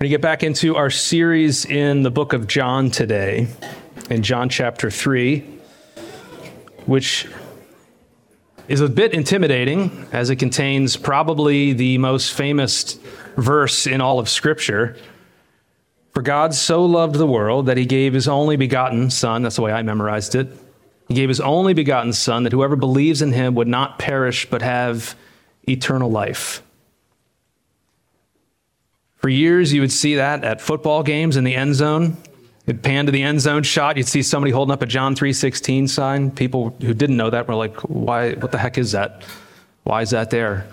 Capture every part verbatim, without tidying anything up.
We get back into our series in the book of John today, in John chapter three, which is a bit intimidating as it contains probably the most famous verse in all of Scripture. For God so loved the world that he gave his only begotten Son. That's the way I memorized it. He gave his only begotten Son that whoever believes in him would not perish but have eternal life. For years, you would see that at football games in the end zone. You'd pan to the end zone shot. You'd see somebody holding up a John three sixteen sign. People who didn't know that were like, "Why? What the heck is that? Why is that there?"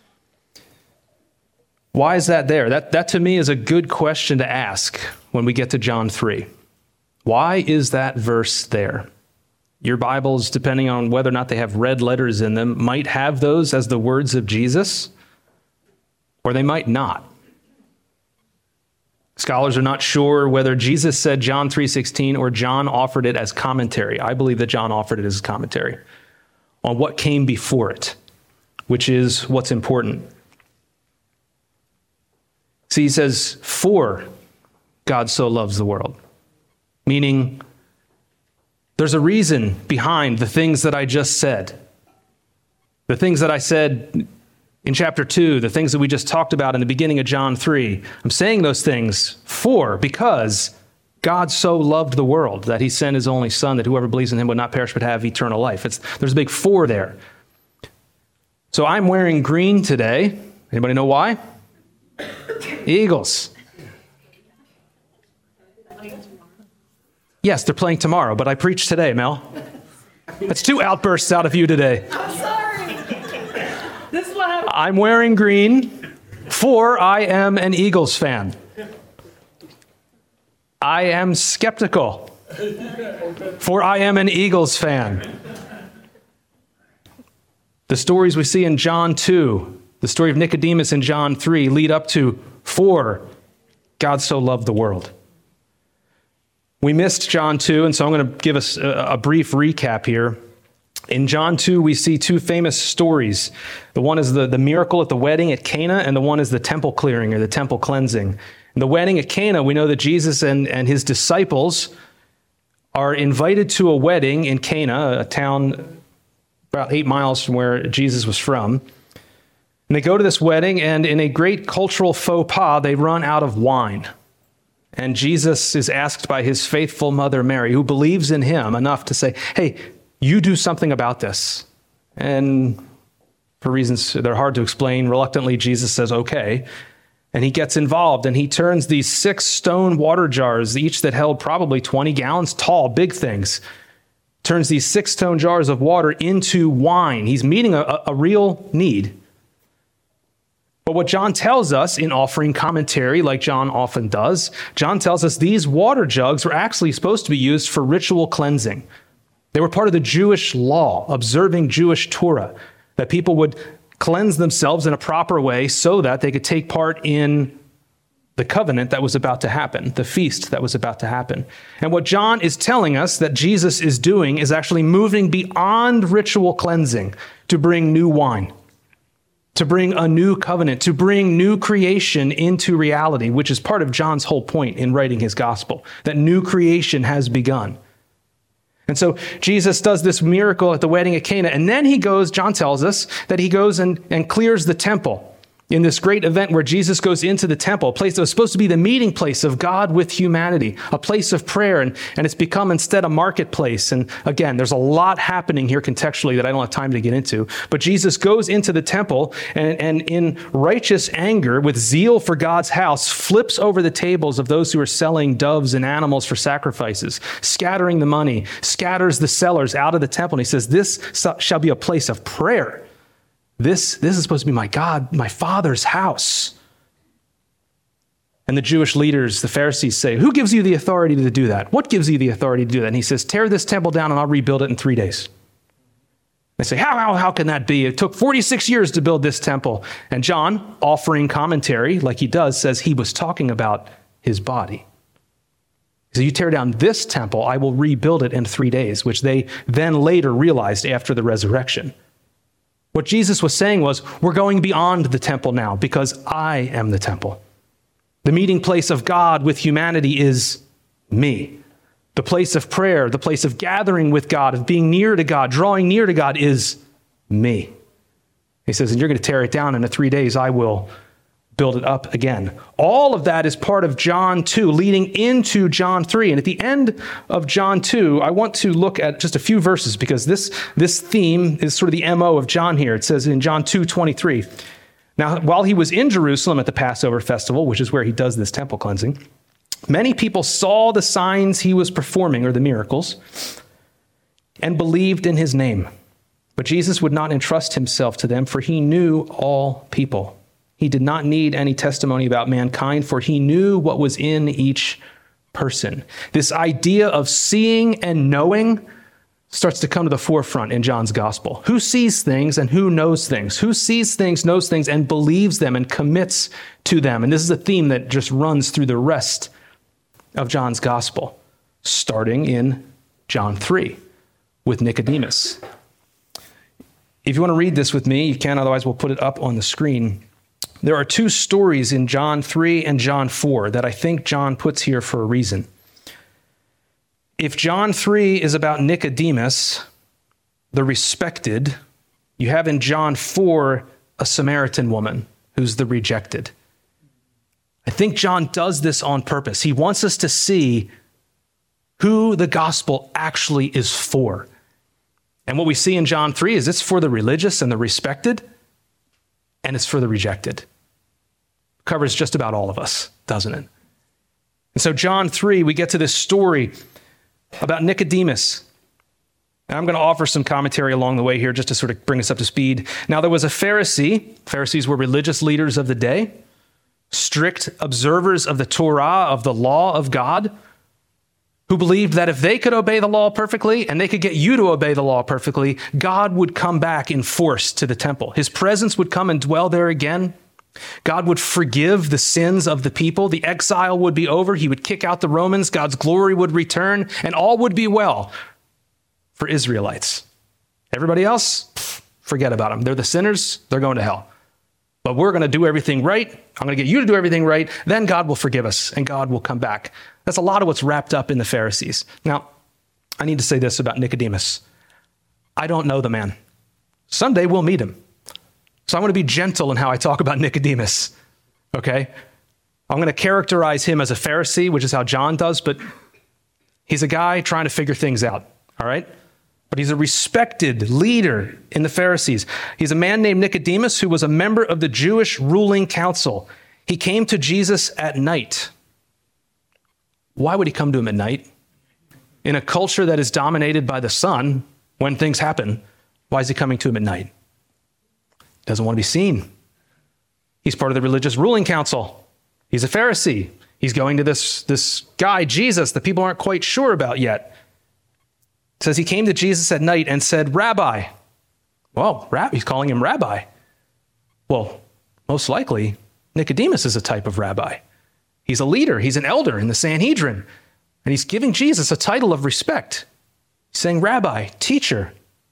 Why is that there? That, that to me is a good question to ask when we get to John three. Why is that verse there? Your Bibles, depending on whether or not they have red letters in them, might have those as the words of Jesus, or they might not. Scholars are not sure whether Jesus said John three sixteen or John offered it as commentary. I believe that John offered it as commentary on what came before it, which is what's important. See, he says, for God so loves the world, meaning there's a reason behind the things that I just said. The things that I said in chapter two, the things that we just talked about in the beginning of John three. I'm saying those things for, because God so loved the world that he sent his only Son, that whoever believes in him would not perish but have eternal life. It's, there's a big for there. So I'm wearing green today. Anybody know why? Eagles. Yes, they're playing tomorrow, but I preach today, Mel. That's two outbursts out of you today. I'm sorry. This is what happened. I'm wearing green, for I am an Eagles fan. I am skeptical, for I am an Eagles fan. The stories we see in John two, the story of Nicodemus in John three, lead up to for God so loved the world. We missed John two, and so I'm going to give us a, a brief recap here. In John two, we see two famous stories. The one is the, the miracle at the wedding at Cana, and the one is the temple clearing or the temple cleansing. In the wedding at Cana, we know that Jesus and, and his disciples are invited to a wedding in Cana, a town about eight miles from where Jesus was from. And they go to this wedding, and in a great cultural faux pas, they run out of wine. And Jesus is asked by his faithful mother, Mary, who believes in him enough to say, hey, you do something about this. And for reasons that are hard to explain, reluctantly, Jesus says, okay. And he gets involved, and he turns these six stone water jars, each that held probably twenty gallons, tall, big things, turns these six stone jars of water into wine. He's meeting a, a real need. But what John tells us in offering commentary, like John often does, John tells us these water jugs were actually supposed to be used for ritual cleansing. They were part of the Jewish law, observing Jewish Torah, that people would cleanse themselves in a proper way so that they could take part in the covenant that was about to happen, the feast that was about to happen. And what John is telling us that Jesus is doing is actually moving beyond ritual cleansing to bring new wine, to bring a new covenant, to bring new creation into reality, which is part of John's whole point in writing his gospel, that new creation has begun. And so Jesus does this miracle at the wedding at Cana, and then he goes, John tells us, that he goes and, and clears the temple in this great event where Jesus goes into the temple, a place that was supposed to be the meeting place of God with humanity, a place of prayer, and, and it's become instead a marketplace. And again, there's a lot happening here contextually that I don't have time to get into. But Jesus goes into the temple and, and in righteous anger, with zeal for God's house, flips over the tables of those who are selling doves and animals for sacrifices, scattering the money, scatters the sellers out of the temple. And he says, this shall be a place of prayer. This, this is supposed to be my God, my Father's house. And the Jewish leaders, the Pharisees, say, who gives you the authority to do that? What gives you the authority to do that? And he says, tear this temple down and I'll rebuild it in three days. They say, how, how, how can that be? It took forty-six years to build this temple. And John, offering commentary like he does, says he was talking about his body. So you tear down this temple, I will rebuild it in three days, which they then later realized after the resurrection. What Jesus was saying was, we're going beyond the temple now because I am the temple. The meeting place of God with humanity is me. The place of prayer, the place of gathering with God, of being near to God, drawing near to God is me. He says, and you're going to tear it down, and in three days I will build it up again. All of that is part of John two, leading into John three. And at the end of John two, I want to look at just a few verses because this, this theme is sort of the M O of John here. It says in John two twenty-three, now, while he was in Jerusalem at the Passover festival, which is where he does this temple cleansing, many people saw the signs he was performing, or the miracles, and believed in his name. But Jesus would not entrust himself to them, for he knew all people. He did not need any testimony about mankind, for he knew what was in each person. This idea of seeing and knowing starts to come to the forefront in John's gospel. Who sees things and who knows things? Who sees things, knows things, and believes them and commits to them? And this is a theme that just runs through the rest of John's gospel, starting in John three with Nicodemus. If you want to read this with me, you can, otherwise we'll put it up on the screen. There are two stories in John three and John four that I think John puts here for a reason. If John three is about Nicodemus, the respected, you have in John four a Samaritan woman who's the rejected. I think John does this on purpose. He wants us to see who the gospel actually is for. And what we see in John three is it's for the religious and the respected, and it's for the rejected. Covers just about all of us, doesn't it? And so John three, we get to this story about Nicodemus. And I'm going to offer some commentary along the way here just to sort of bring us up to speed. Now, there was a Pharisee. Pharisees were religious leaders of the day, strict observers of the Torah, of the law of God, who believed that if they could obey the law perfectly and they could get you to obey the law perfectly, God would come back in force to the temple. His presence would come and dwell there again. God would forgive the sins of the people. The exile would be over. He would kick out the Romans. God's glory would return, and all would be well for Israelites. Everybody else, forget about them. They're the sinners. They're going to hell. But we're going to do everything right. I'm going to get you to do everything right. Then God will forgive us, and God will come back. That's a lot of what's wrapped up in the Pharisees. Now, I need to say this about Nicodemus. I don't know the man. Someday we'll meet him. So I'm going to be gentle in how I talk about Nicodemus, okay? I'm going to characterize him as a Pharisee, which is how John does, but he's a guy trying to figure things out, all right? But he's a respected leader in the Pharisees. He's a man named Nicodemus who was a member of the Jewish ruling council. He came to Jesus at night. Why would he come to him at night? In a culture that is dominated by the sun, when things happen, why is he coming to him at night? Doesn't want to be seen. He's part of the religious ruling council. He's a Pharisee. He's going to this, this guy, Jesus, that people aren't quite sure about yet. It says he came to Jesus at night and said, Rabbi. Well, rab- he's calling him rabbi. Well, most likely, Nicodemus is a type of rabbi. He's a leader. He's an elder in the Sanhedrin. And he's giving Jesus a title of respect. He's saying, Rabbi, teacher.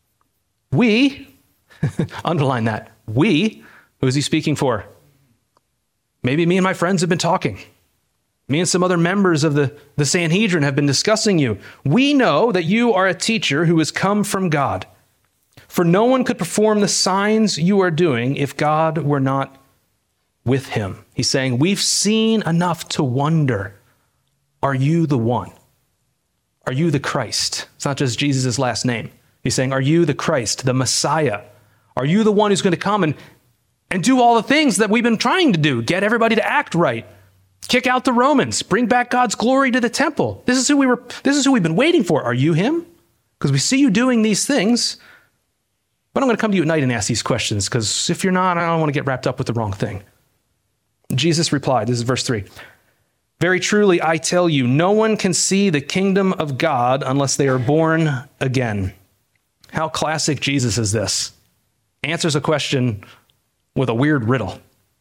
We, underline that, we, who is he speaking for? Maybe me and my friends have been talking. Me and some other members of the, the Sanhedrin have been discussing you. We know that you are a teacher who has come from God. For no one could perform the signs you are doing if God were not with him. He's saying, we've seen enough to wonder, are you the one? Are you the Christ? It's not just Jesus' last name. He's saying, are you the Christ, the Messiah? Are you the one who's going to come and, and do all the things that we've been trying to do? Get everybody to act right. Kick out the Romans. Bring back God's glory to the temple. This is who we were. This is who we've been waiting for. Are you him? Because we see you doing these things. But I'm going to come to you at night and ask these questions, because if you're not, I don't want to get wrapped up with the wrong thing. Jesus replied, this is verse three. Very truly, I tell you, no one can see the kingdom of God unless they are born again. How classic Jesus is this? Answers a question with a weird riddle.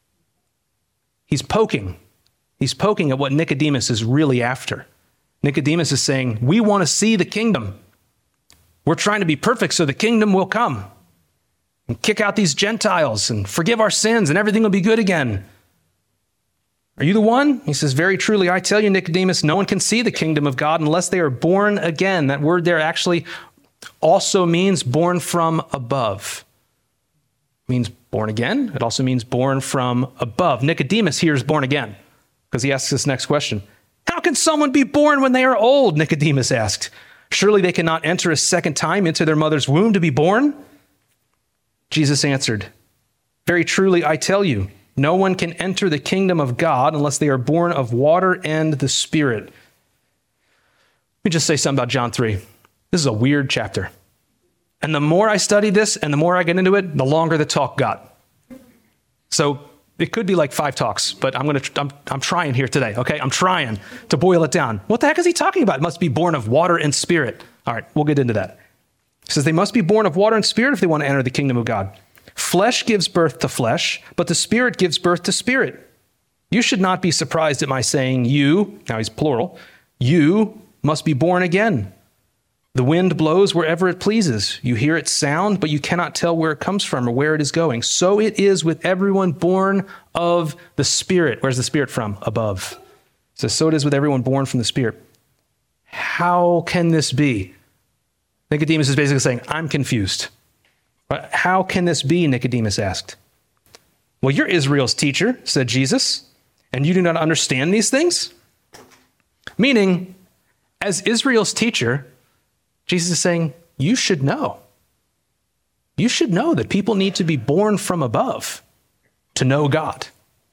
He's poking. He's poking at what Nicodemus is really after. Nicodemus is saying, we want to see the kingdom. We're trying to be perfect so the kingdom will come. And kick out these Gentiles and forgive our sins and everything will be good again. Are you the one? He says, very truly, I tell you, Nicodemus, no one can see the kingdom of God unless they are born again. That word there actually also means born from above. It means born again. It also means born from above. Nicodemus here is born again because he asks this next question. How can someone be born when they are old? Nicodemus asked. Surely they cannot enter a second time into their mother's womb to be born? Jesus answered, very truly, I tell you, no one can enter the kingdom of God unless they are born of water and the Spirit. Let me just say something about John three. This is a weird chapter. And the more I study this and the more I get into it, the longer the talk got. So it could be like five talks, but I'm going to, I'm, I'm trying here today. Okay. I'm trying to boil it down. What the heck is he talking about? It must be born of water and spirit. All right. We'll get into that. He says they must be born of water and spirit if they want to enter the kingdom of God. Flesh gives birth to flesh, but the Spirit gives birth to spirit. You should not be surprised at my saying you, now he's plural, you must be born again. The wind blows wherever it pleases. You hear its sound, but you cannot tell where it comes from or where it is going. So it is with everyone born of the Spirit. Where's the Spirit from? Above. It says, so it is with everyone born from the Spirit. How can this be? Nicodemus is basically saying, I'm confused. How can this be? Nicodemus asked. Well, you're Israel's teacher, said Jesus, and you do not understand these things? Meaning, as Israel's teacher, Jesus is saying, you should know. You should know that people need to be born from above to know God.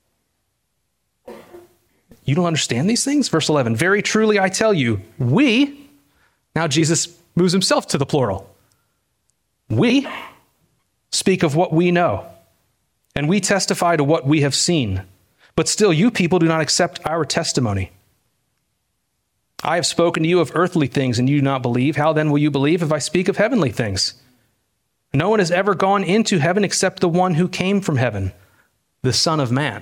You don't understand these things? Verse eleven, very truly I tell you, we, now Jesus moves himself to the plural. We speak of what we know, and we testify to what we have seen. But still, you people do not accept our testimony. I have spoken to you of earthly things, and you do not believe. How then will you believe if I speak of heavenly things? No one has ever gone into heaven except the one who came from heaven, the Son of Man.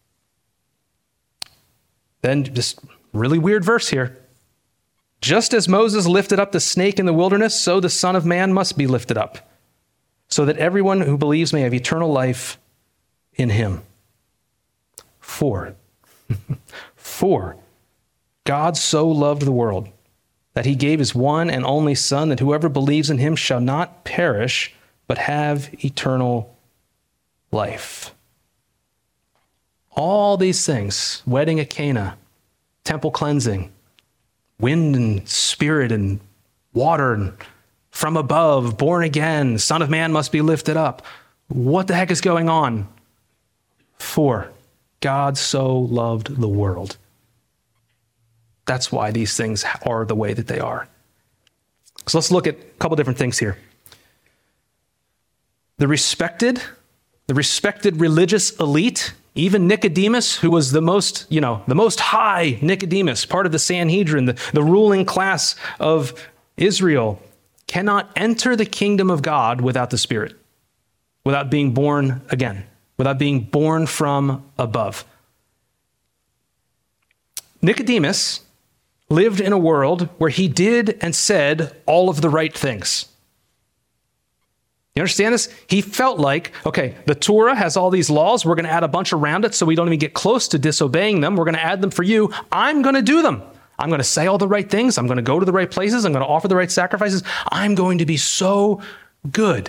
Then, just really weird verse here. Just as Moses lifted up the snake in the wilderness, so the Son of Man must be lifted up, so that everyone who believes may have eternal life in him. For, for God so loved the world that he gave his one and only Son, that whoever believes in him shall not perish, but have eternal life. All these things, wedding at Cana, temple cleansing, wind and spirit and water and from above, born again, Son of Man must be lifted up. What the heck is going on? For God so loved the world. That's why these things are the way that they are. So let's look at a couple different things here. The respected, the respected religious elite, even Nicodemus, who was the most, you know, the most high Nicodemus, part of the Sanhedrin, the, the ruling class of Israel, cannot enter the kingdom of God without the Spirit, without being born again, without being born from above. Nicodemus lived in a world where he did and said all of the right things. You understand this? He felt like, okay, the Torah has all these laws. We're going to add a bunch around it so we don't even get close to disobeying them. We're going to add them for you. I'm going to do them. I'm going to say all the right things. I'm going to go to the right places. I'm going to offer the right sacrifices. I'm going to be so good.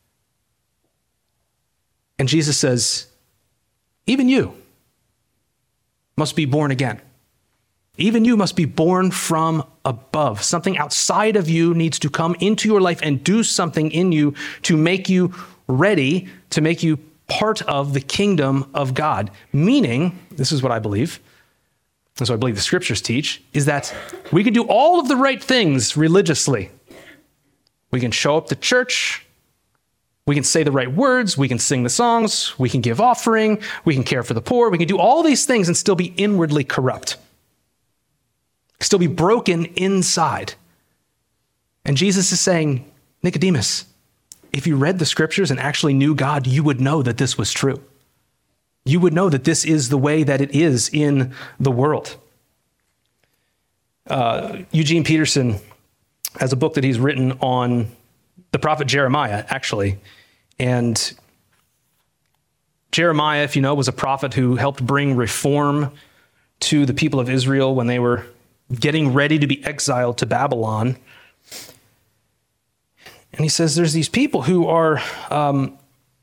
And Jesus says, even you must be born again. Even you must be born from above. Something outside of you needs to come into your life and do something in you to make you ready, to make you part of the kingdom of God. Meaning, this is what I believe, and so I believe the scriptures teach, is that we can do all of the right things religiously. We can show up to church. We can say the right words. We can sing the songs. We can give offering. We can care for the poor. We can do all these things and still be inwardly corrupt. Still be broken inside. And Jesus is saying, Nicodemus, if you read the scriptures and actually knew God, you would know that this was true. You would know that this is the way that it is in the world. Uh, Eugene Peterson has a book that he's written on the prophet Jeremiah, actually. And Jeremiah, if you know, was a prophet who helped bring reform to the people of Israel when they were getting ready to be exiled to Babylon. And he says there's these people who are um,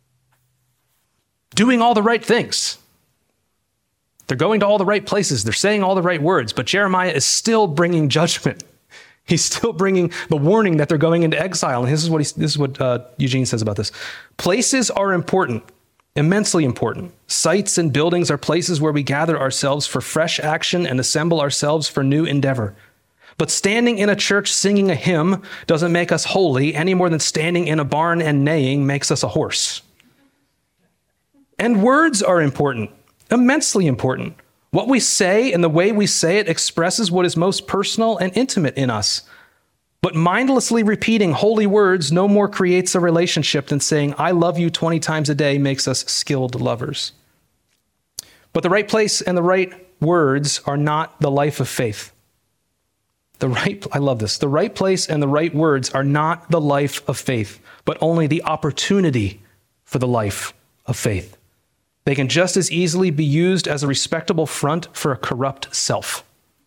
doing all the right things. They're going to all the right places. They're saying all the right words. But Jeremiah is still bringing judgment. He's still bringing the warning that they're going into exile. And this is what, he, this is what uh, Eugene says about this. Places are important, immensely important. Sites and buildings are places where we gather ourselves for fresh action and assemble ourselves for new endeavor. But standing in a church singing a hymn doesn't make us holy any more than standing in a barn and neighing makes us a horse. And words are important, immensely important. What we say and the way we say it expresses what is most personal and intimate in us. But mindlessly repeating holy words no more creates a relationship than saying, I love you twenty times a day makes us skilled lovers. But the right place and the right words are not the life of faith. The right, I love this. The right place and the right words are not the life of faith, but only the opportunity for the life of faith. They can just as easily be used as a respectable front for a corrupt self.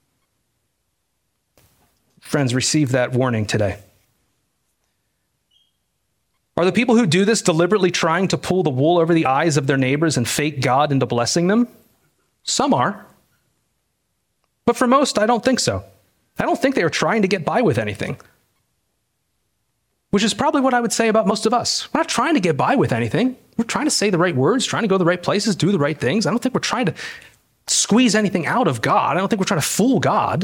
Friends, receive that warning today. Are the people who do this deliberately trying to pull the wool over the eyes of their neighbors and fake God into blessing them? Some are. But for most, I don't think so. I don't think they are trying to get by with anything. Which is probably what I would say about most of us. We're not trying to get by with anything. We're trying to say the right words, trying to go the right places, do the right things. I don't think we're trying to squeeze anything out of God. I don't think we're trying to fool God.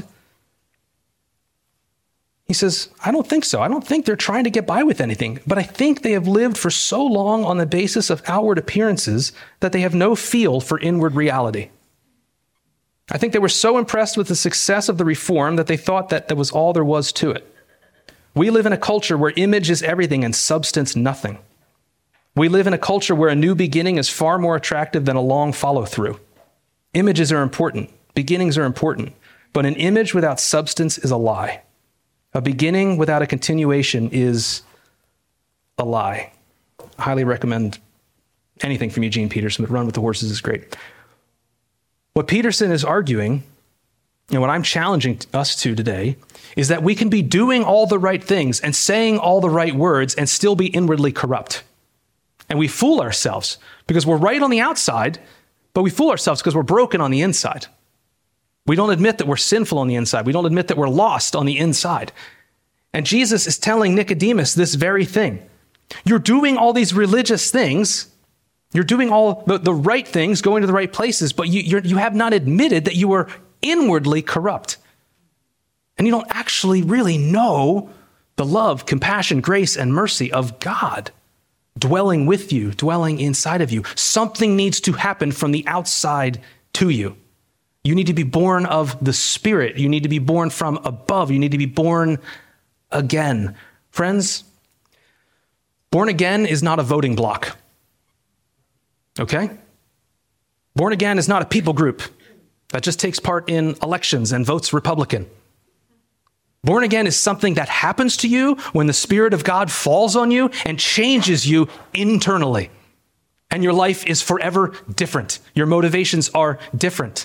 He says, I don't think so. I don't think they're trying to get by with anything. But I think they have lived for so long on the basis of outward appearances that they have no feel for inward reality. I think they were so impressed with the success of the reform that they thought that that was all there was to it. We live in a culture where image is everything and substance nothing. We live in a culture where a new beginning is far more attractive than a long follow-through. Images are important. Beginnings are important. But an image without substance is a lie. A beginning without a continuation is a lie. I highly recommend anything from Eugene Peterson, but Run with the Horses is great. What Peterson is arguing, and what I'm challenging us to today, is that we can be doing all the right things and saying all the right words and still be inwardly corrupt. And we fool ourselves because we're right on the outside, but we fool ourselves because we're broken on the inside. We don't admit that we're sinful on the inside. We don't admit that we're lost on the inside. And Jesus is telling Nicodemus this very thing. You're doing all these religious things. You're doing all the, the right things, going to the right places, but you, you're, you have not admitted that you are inwardly corrupt. And you don't actually really know the love, compassion, grace, and mercy of God dwelling with you, dwelling inside of you. Something needs to happen from the outside to you. You need to be born of the Spirit. You need to be born from above. You need to be born again. Friends, born again is not a voting block. Okay? Born again is not a people group that just takes part in elections and votes Republican. Born again is something that happens to you when the Spirit of God falls on you and changes you internally. And your life is forever different. Your motivations are different.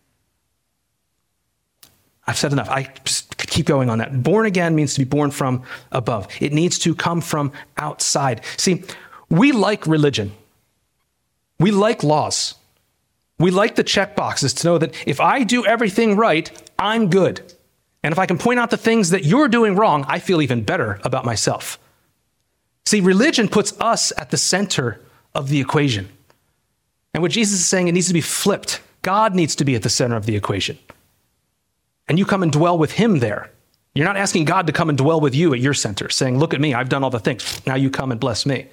I've said enough. I just could keep going on that. Born again means to be born from above. It needs to come from outside. See, we like religion. We like laws. We like the check boxes to know that if I do everything right, I'm good. And if I can point out the things that you're doing wrong, I feel even better about myself. See, religion puts us at the center of the equation. And what Jesus is saying, it needs to be flipped. God needs to be at the center of the equation. And you come and dwell with him there. You're not asking God to come and dwell with you at your center, saying, look at me, I've done all the things. Now you come and bless me.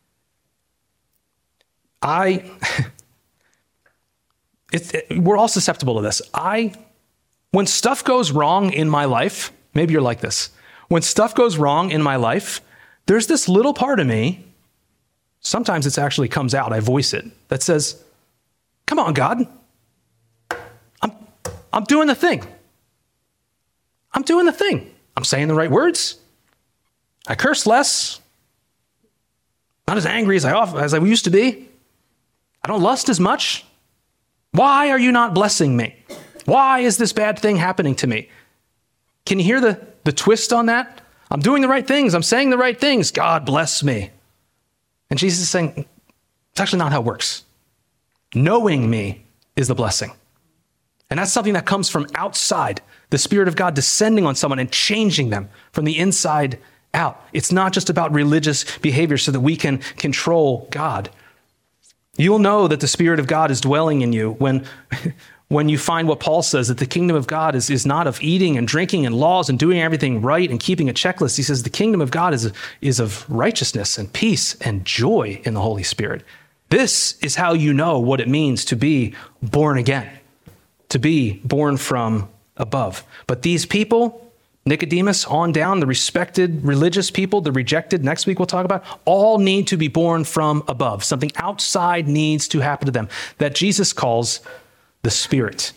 I, it's, it, we're all susceptible to this. I, when stuff goes wrong in my life, maybe you're like this. When stuff goes wrong in my life, there's this little part of me, sometimes it actually comes out, I voice it, that says, come on, God. I'm, I'm doing the thing. I'm doing the thing. I'm saying the right words. I curse less. Not as angry as I, often, as I used to be. don't lust as much. Why are you not blessing me? Why is this bad thing happening to me? Can you hear the, the twist on that? I'm doing the right things. I'm saying the right things. God bless me. And Jesus is saying, it's actually not how it works. Knowing me is the blessing. And that's something that comes from outside, the Spirit of God descending on someone and changing them from the inside out. It's not just about religious behavior so that we can control God. You'll know that the Spirit of God is dwelling in you when, when you find what Paul says, that the kingdom of God is, is not of eating and drinking and laws and doing everything right and keeping a checklist. He says the kingdom of God is, is of righteousness and peace and joy in the Holy Spirit. This is how you know what it means to be born again, to be born from above. But these people, Nicodemus on down, the respected religious people, the rejected, next week we'll talk about, all need to be born from above. Something outside needs to happen to them that Jesus calls the Spirit,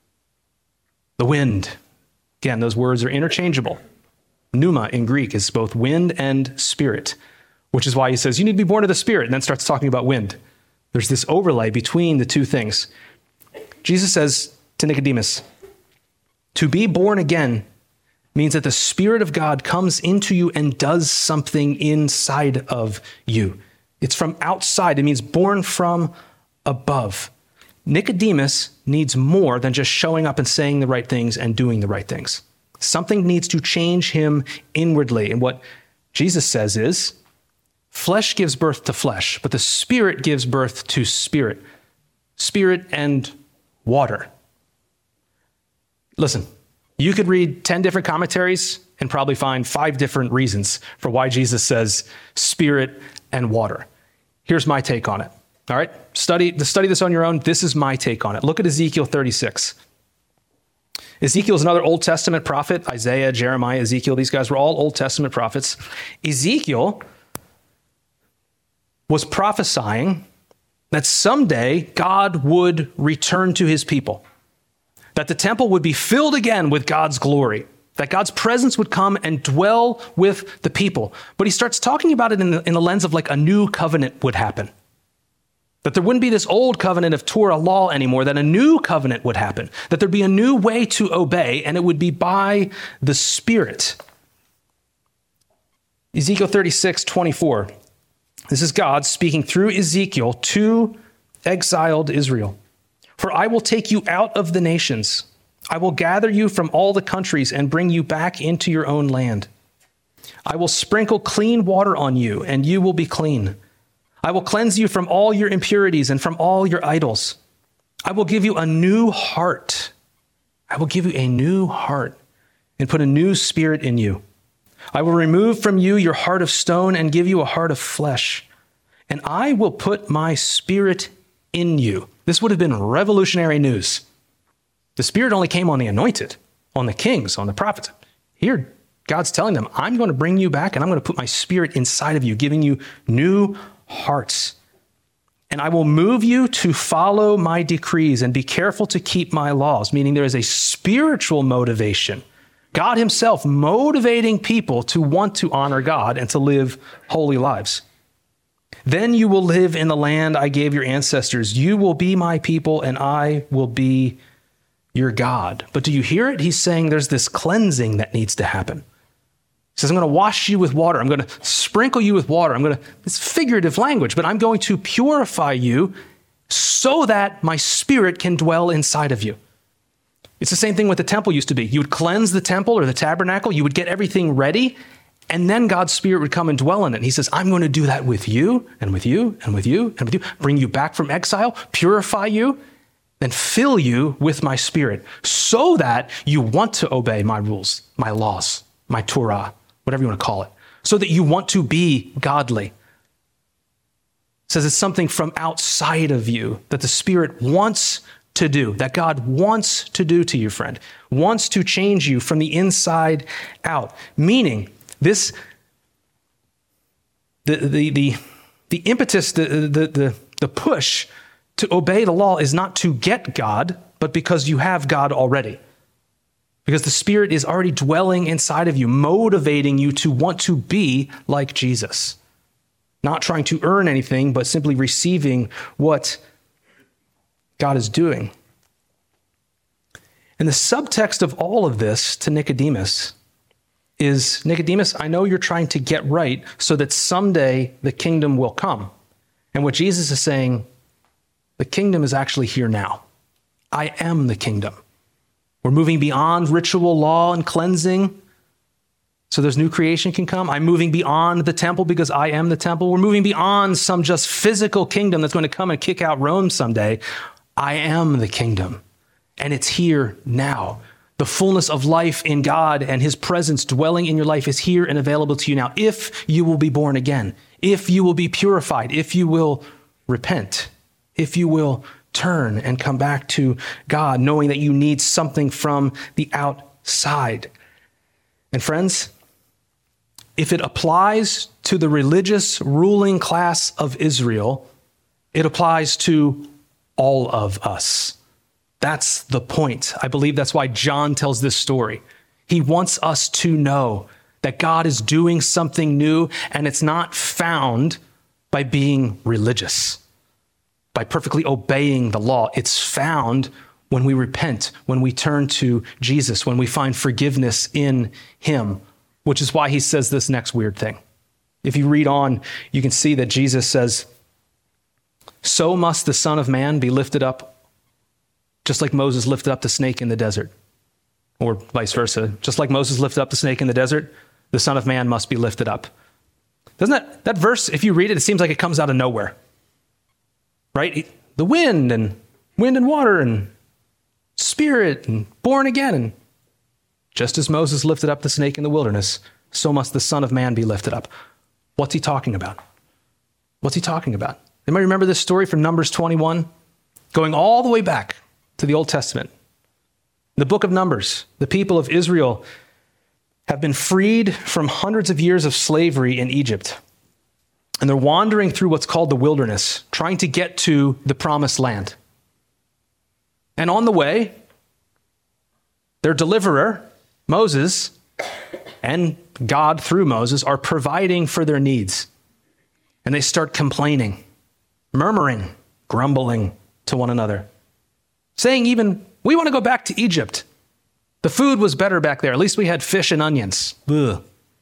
the wind. Again, those words are interchangeable. Pneuma in Greek is both wind and spirit, which is why he says you need to be born of the Spirit and then starts talking about wind. There's this overlay between the two things. Jesus says to Nicodemus, to be born again means that the Spirit of God comes into you and does something inside of you. It's from outside. It means born from above. Nicodemus needs more than just showing up and saying the right things and doing the right things. Something needs to change him inwardly. And what Jesus says is, flesh gives birth to flesh, but the Spirit gives birth to spirit. Spirit and water. Listen, you could read ten different commentaries and probably find five different reasons for why Jesus says spirit and water. Here's my take on it. All right, study, to study this on your own. This is my take on it. Look at Ezekiel thirty-six. Ezekiel is another Old Testament prophet. Isaiah, Jeremiah, Ezekiel, these guys were all Old Testament prophets. Ezekiel was prophesying that someday God would return to his people, that the temple would be filled again with God's glory, that God's presence would come and dwell with the people. But he starts talking about it in the, in the lens of like a new covenant would happen. That there wouldn't be this old covenant of Torah law anymore, that a new covenant would happen, that there'd be a new way to obey, and it would be by the Spirit. Ezekiel thirty-six, twenty-four. This is God speaking through Ezekiel to exiled Israel. For I will take you out of the nations. I will gather you from all the countries and bring you back into your own land. I will sprinkle clean water on you, and you will be clean. I will cleanse you from all your impurities and from all your idols. I will give you a new heart. I will give you a new heart and put a new spirit in you. I will remove from you your heart of stone and give you a heart of flesh. And I will put my spirit in you. This would have been revolutionary news. The Spirit only came on the anointed, on the kings, on the prophets. Here, God's telling them, I'm going to bring you back and I'm going to put my Spirit inside of you, giving you new hearts. And I will move you to follow my decrees and be careful to keep my laws, meaning there is a spiritual motivation. God himself motivating people to want to honor God and to live holy lives. Then you will live in the land I gave your ancestors. You will be my people and I will be your God. But do you hear it? He's saying there's this cleansing that needs to happen. He says, I'm going to wash you with water. I'm going to sprinkle you with water. I'm going to, it's figurative language, but I'm going to purify you so that my Spirit can dwell inside of you. It's the same thing what the temple used to be. You would cleanse the temple or the tabernacle. You would get everything ready, and then God's Spirit would come and dwell in it. And he says, I'm going to do that with you and with you and with you and with you. Bring you back from exile, purify you, then fill you with my Spirit so that you want to obey my rules, my laws, my Torah, whatever you want to call it, so that you want to be godly. It says it's something from outside of you that the Spirit wants to do, that God wants to do to you, friend, wants to change you from the inside out. Meaning this, the, the, the, the impetus, the, the, the, the push to obey the law is not to get God, but because you have God already. Because the Spirit is already dwelling inside of you, motivating you to want to be like Jesus. Not trying to earn anything, but simply receiving what God is doing. And the subtext of all of this to Nicodemus is, Nicodemus, I know you're trying to get right so that someday the kingdom will come. And what Jesus is saying, the kingdom is actually here now. I am the kingdom. We're moving beyond ritual law and cleansing so there's new creation can come. I'm moving beyond the temple because I am the temple. We're moving beyond some just physical kingdom that's going to come and kick out Rome someday. I am the kingdom, and it's here now. The fullness of life in God and his presence dwelling in your life is here and available to you now if you will be born again, if you will be purified, if you will repent, if you will turn and come back to God, knowing that you need something from the outside. And friends, if it applies to the religious ruling class of Israel, it applies to all of us. That's the point. I believe that's why John tells this story. He wants us to know that God is doing something new, and it's not found by being religious, by perfectly obeying the law. It's found when we repent, when we turn to Jesus, when we find forgiveness in him, which is why he says this next weird thing. If you read on, you can see that Jesus says, "So must the Son of Man be lifted up, just like Moses lifted up the snake in the desert." Or vice versa. Just like Moses lifted up the snake in the desert, the Son of Man must be lifted up. Doesn't that, that verse, if you read it, it seems like it comes out of nowhere. Right? The wind and wind and water and spirit and born again. And just as Moses lifted up the snake in the wilderness, so must the Son of Man be lifted up. What's he talking about? What's he talking about? Anybody remember this story from Numbers twenty-one? Going all the way back to the Old Testament. The book of Numbers, the people of Israel have been freed from hundreds of years of slavery in Egypt. And they're wandering through what's called the wilderness, trying to get to the promised land. And on the way, their deliverer, Moses, and God through Moses are providing for their needs. And they start complaining, murmuring, grumbling to one another, saying even, "We want to go back to Egypt. The food was better back there. At least we had fish and onions." Ugh.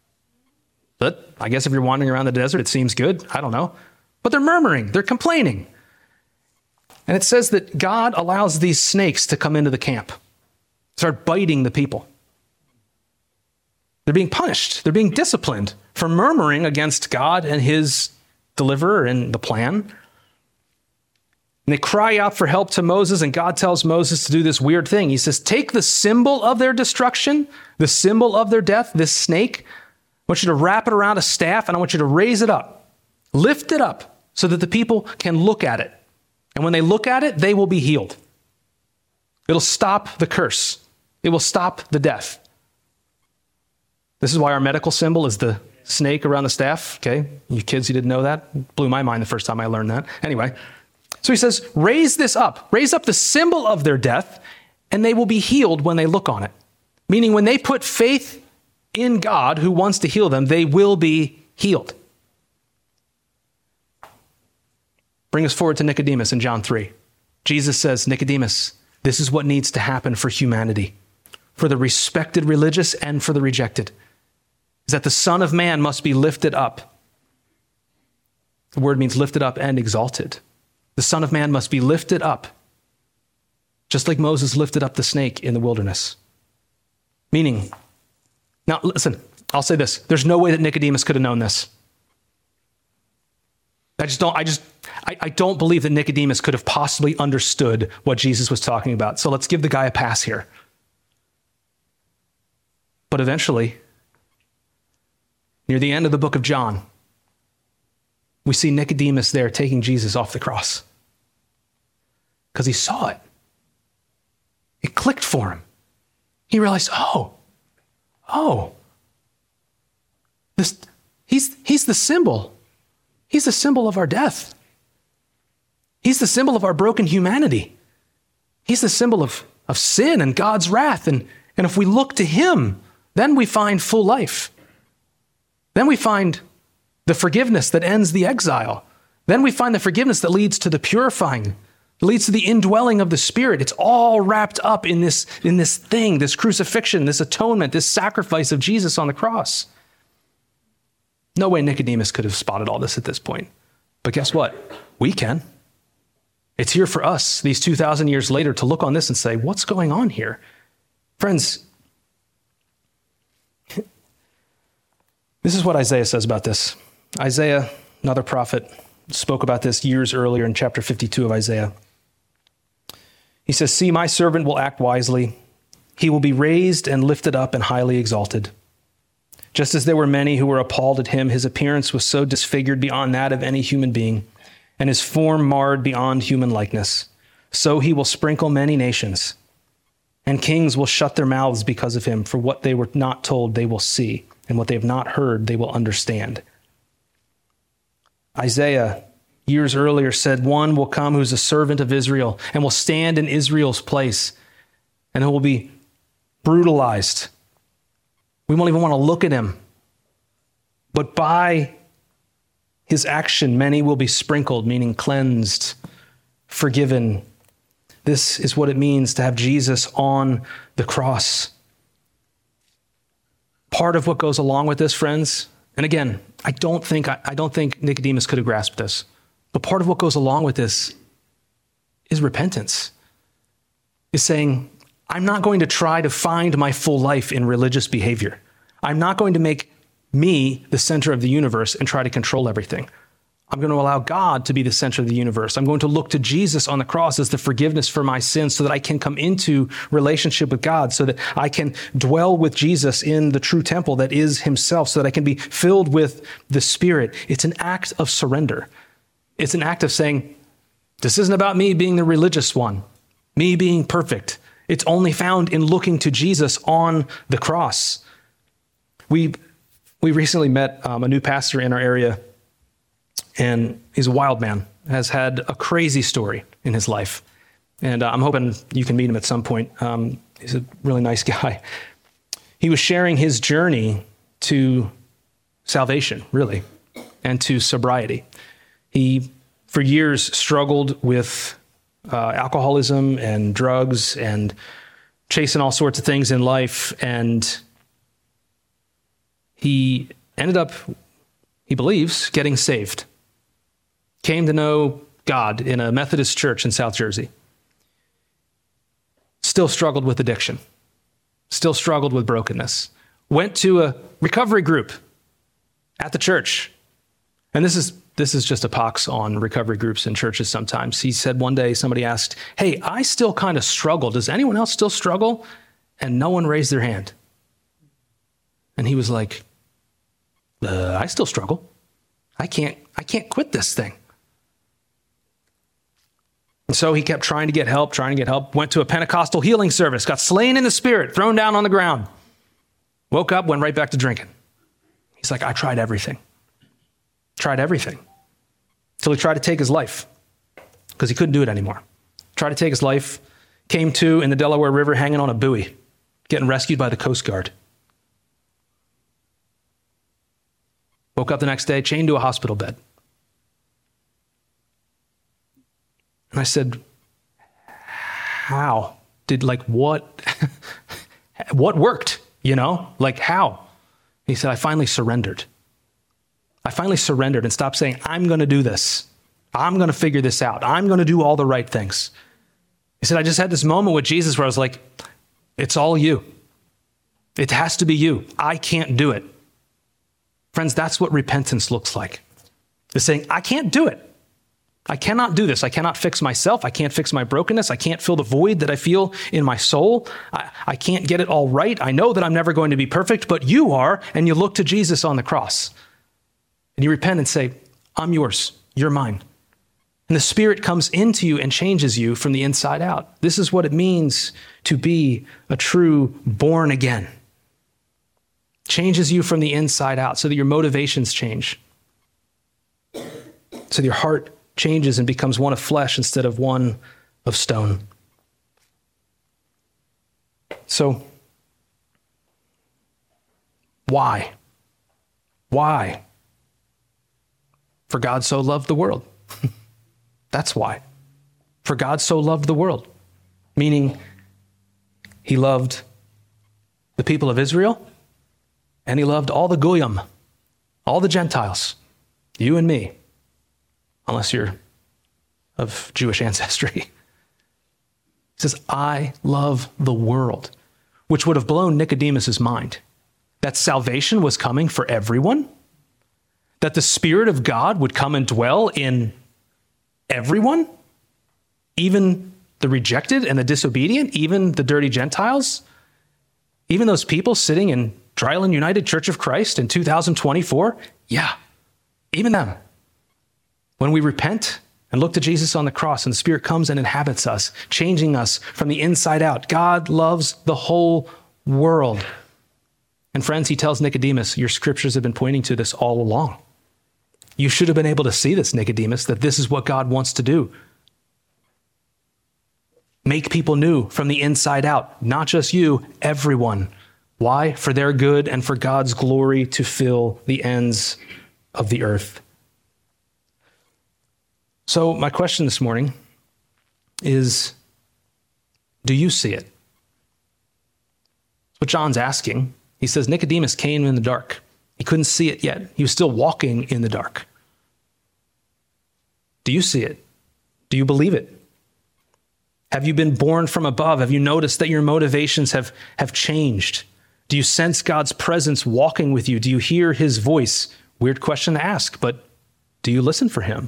But I guess if you're wandering around the desert, it seems good. I don't know. But they're murmuring. They're complaining. And it says that God allows these snakes to come into the camp, start biting the people. They're being punished. They're being disciplined for murmuring against God and his deliverer and the plan. And they cry out for help to Moses, and God tells Moses to do this weird thing. He says, "Take the symbol of their destruction, the symbol of their death, this snake. I want you to wrap it around a staff, and I want you to raise it up. Lift it up so that the people can look at it. And when they look at it, they will be healed. It'll stop the curse. It will stop the death." This is why our medical symbol is the snake around the staff. Okay, you kids, you didn't know that? It blew my mind the first time I learned that. Anyway, so he says, raise this up. Raise up the symbol of their death, and they will be healed when they look on it. Meaning when they put faith in God who wants to heal them, they will be healed. Bring us forward to Nicodemus in John three. Jesus says, "Nicodemus, this is what needs to happen for humanity, for the respected religious and for the rejected, is that the Son of Man must be lifted up." The word means lifted up and exalted. The Son of Man must be lifted up, just like Moses lifted up the snake in the wilderness. Meaning, now listen, I'll say this. There's no way that Nicodemus could have known this. I just don't, I just, I, I don't believe that Nicodemus could have possibly understood what Jesus was talking about. So let's give the guy a pass here. But eventually, near the end of the book of John, we see Nicodemus there taking Jesus off the cross. Because he saw it. It clicked for him. He realized, oh, oh, this, he's, he's the symbol. He's the symbol of our death. He's the symbol of our broken humanity. He's the symbol of, of sin and God's wrath. And, and if we look to him, then we find full life. Then we find the forgiveness that ends the exile. Then we find the forgiveness that leads to the purifying, It leads to the indwelling of the Spirit. It's all wrapped up in this, in this thing, this crucifixion, this atonement, this sacrifice of Jesus on the cross. No way Nicodemus could have spotted all this at this point. But guess what? We can. It's here for us, these two thousand years later, to look on this and say, what's going on here? Friends, this is what Isaiah says about this. Isaiah, another prophet, spoke about this years earlier in chapter fifty-two of Isaiah. He says, see, my servant will act wisely. He will be raised and lifted up and highly exalted. Just as there were many who were appalled at him, his appearance was so disfigured beyond that of any human being, and his form marred beyond human likeness. So he will sprinkle many nations, and kings will shut their mouths because of him, for what they were not told they will see, and what they have not heard they will understand. Isaiah, years earlier, said, one will come who's a servant of Israel, and will stand in Israel's place, and who will be brutalized. We won't even want to look at him. But by his action, many will be sprinkled, meaning cleansed, forgiven. This is what it means to have Jesus on the cross. Part of what goes along with this, friends, and again, I don't think I, I don't think Nicodemus could have grasped this, but part of what goes along with this is repentance. Is saying, I'm not going to try to find my full life in religious behavior. I'm not going to make me the center of the universe and try to control everything. I'm going to allow God to be the center of the universe. I'm going to look to Jesus on the cross as the forgiveness for my sins so that I can come into relationship with God, so that I can dwell with Jesus in the true temple that is himself, so that I can be filled with the Spirit. It's an act of surrender. It's an act of saying, this isn't about me being the religious one, me being perfect. It's only found in looking to Jesus on the cross. We we recently met um, a new pastor in our area, and he's a wild man, has had a crazy story in his life. And uh, I'm hoping you can meet him at some point. Um, he's a really nice guy. He was sharing his journey to salvation, really, and to sobriety. He, for years, struggled with uh, alcoholism and drugs and chasing all sorts of things in life. And he ended up, he believes, getting saved. Came to know God in a Methodist church in South Jersey. Still struggled with addiction. Still struggled with brokenness. Went to a recovery group at the church. And this is this is just a pox on recovery groups in churches sometimes. He said one day, somebody asked, hey, I still kind of struggle. Does anyone else still struggle? And no one raised their hand. And he was like, uh, I still struggle. I can't, I can't quit this thing. And so he kept trying to get help, trying to get help, went to a Pentecostal healing service, got slain in the Spirit, thrown down on the ground, woke up, went right back to drinking. He's like, I tried everything. Tried everything. Until he tried to take his life because he couldn't do it anymore. Tried to take his life, came to in the Delaware River hanging on a buoy, getting rescued by the Coast Guard. Woke up the next day, chained to a hospital bed. And I said, how did, like, what, what worked, you know? Like, how? He said, I finally surrendered. I finally surrendered and stopped saying, I'm going to do this. I'm going to figure this out. I'm going to do all the right things. He said, I just had this moment with Jesus where I was like, it's all you. It has to be you. I can't do it. Friends, that's what repentance looks like. It's saying, I can't do it. I cannot do this. I cannot fix myself. I can't fix my brokenness. I can't fill the void that I feel in my soul. I, I can't get it all right. I know that I'm never going to be perfect, but you are, and you look to Jesus on the cross. And you repent and say, I'm yours. You're mine. And the Spirit comes into you and changes you from the inside out. This is what it means to be a true born again. Changes you from the inside out so that your motivations change. So that your heart changes and becomes one of flesh instead of one of stone. So, why? Why? For God so loved the world. That's why. For God so loved the world, meaning he loved the people of Israel, and he loved all the Goyim, all the Gentiles, you and me, unless you're of Jewish ancestry. He says, I love the world, which would have blown Nicodemus's mind, that salvation was coming for everyone, that the Spirit of God would come and dwell in everyone, even the rejected and the disobedient, even the dirty Gentiles, even those people sitting in Dryland United Church of Christ in two thousand twenty-four. Yeah, even them. When we repent and look to Jesus on the cross and the Spirit comes and inhabits us, changing us from the inside out. God loves the whole world. And friends, he tells Nicodemus, your scriptures have been pointing to this all along. You should have been able to see this, Nicodemus, that this is what God wants to do. Make people new from the inside out, not just you, everyone. Why? For their good and for God's glory to fill the ends of the earth. So my question this morning is, do you see it? That's what John's asking. He says Nicodemus came in the dark. He couldn't see it yet. He was still walking in the dark. Do you see it? Do you believe it? Have you been born from above? Have you noticed that your motivations have, have changed? Do you sense God's presence walking with you? Do you hear his voice? Weird question to ask, but do you listen for him?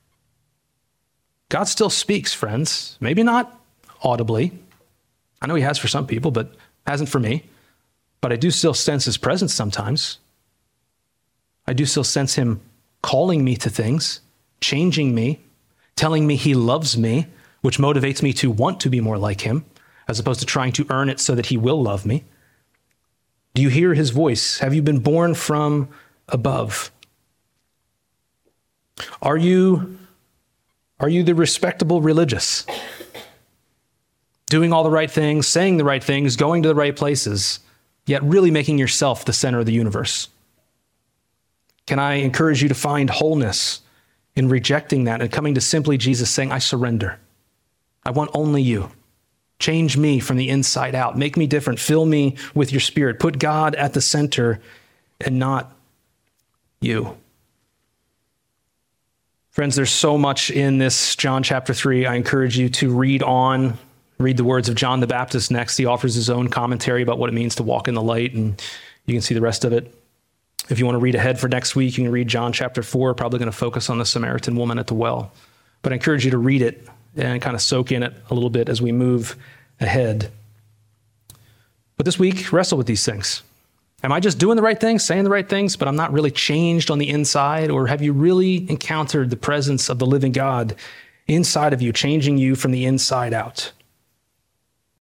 God still speaks, friends. Maybe not audibly. I know he has for some people, but hasn't for me. But I do still sense his presence sometimes. I do still sense him calling me to things, changing me, telling me he loves me, which motivates me to want to be more like him, as opposed to trying to earn it so that he will love me. Do you hear his voice? Have you been born from above? Are you, are you the respectable religious? Doing all the right things, saying the right things, going to the right places, yet really making yourself the center of the universe? Can I encourage you to find wholeness in rejecting that and coming to simply Jesus saying, I surrender. I want only you. Change me from the inside out. Make me different. Fill me with your Spirit. Put God at the center and not you. Friends, there's so much in this John chapter three. I encourage you to read on, read the words of John the Baptist next. He offers his own commentary about what it means to walk in the light, and you can see the rest of it. If you want to read ahead for next week, you can read John chapter four, probably going to focus on the Samaritan woman at the well. But I encourage you to read it and kind of soak in it a little bit as we move ahead. But this week, wrestle with these things. Am I just doing the right things, saying the right things, but I'm not really changed on the inside? Or have you really encountered the presence of the living God inside of you, changing you from the inside out?